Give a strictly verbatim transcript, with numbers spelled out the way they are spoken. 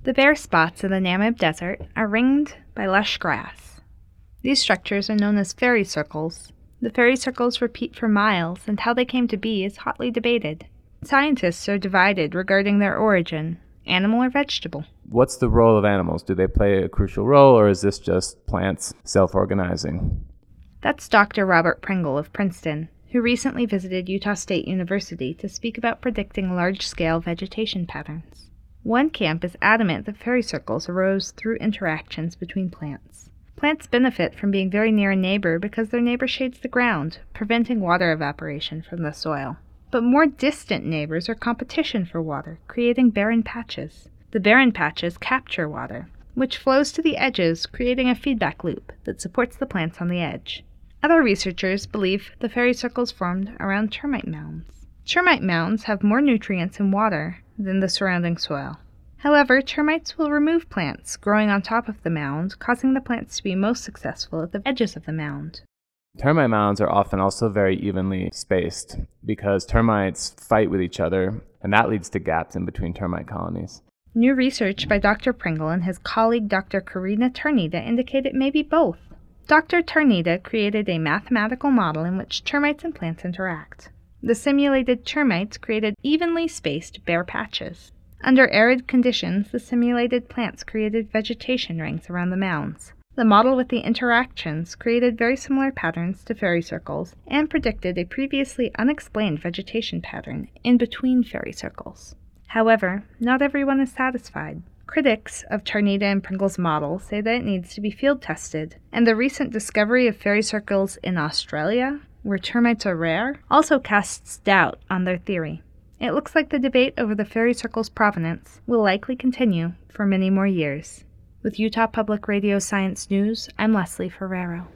The bare spots of the Namib Desert are ringed by lush grass. These structures are known as fairy circles. The fairy circles repeat for miles, and how they came to be is hotly debated. Scientists are divided regarding their origin, animal or vegetable. What's the role of animals? Do they play a crucial role, or is this just plants self-organizing? That's Doctor Robert Pringle of Princeton, who recently visited Utah State University to speak about predicting large-scale vegetation patterns. One camp is adamant that fairy circles arose through interactions between plants. Plants benefit from being very near a neighbor because their neighbor shades the ground, preventing water evaporation from the soil. But more distant neighbors are competition for water, creating barren patches. The barren patches capture water, which flows to the edges, creating a feedback loop that supports the plants on the edge. Other researchers believe the fairy circles formed around termite mounds. Termite mounds have more nutrients and water than the surrounding soil. However, termites will remove plants growing on top of the mound, causing the plants to be most successful at the edges of the mound. Termite mounds are often also very evenly spaced because termites fight with each other, and that leads to gaps in between termite colonies. New research by Doctor Pringle and his colleague Doctor Karina Ternida indicate it may be both. Doctor Ternida created a mathematical model in which termites and plants interact. The simulated termites created evenly spaced bare patches. Under arid conditions, the simulated plants created vegetation rings around the mounds. The model with the interactions created very similar patterns to fairy circles and predicted a previously unexplained vegetation pattern in between fairy circles. However, not everyone is satisfied. Critics of Ternida and Pringle's model say that it needs to be field tested, and the recent discovery of fairy circles in Australia, where termites are rare, also casts doubt on their theory. It looks like the debate over the fairy circle's provenance will likely continue for many more years. With Utah Public Radio Science News, I'm Leslie Ferrero.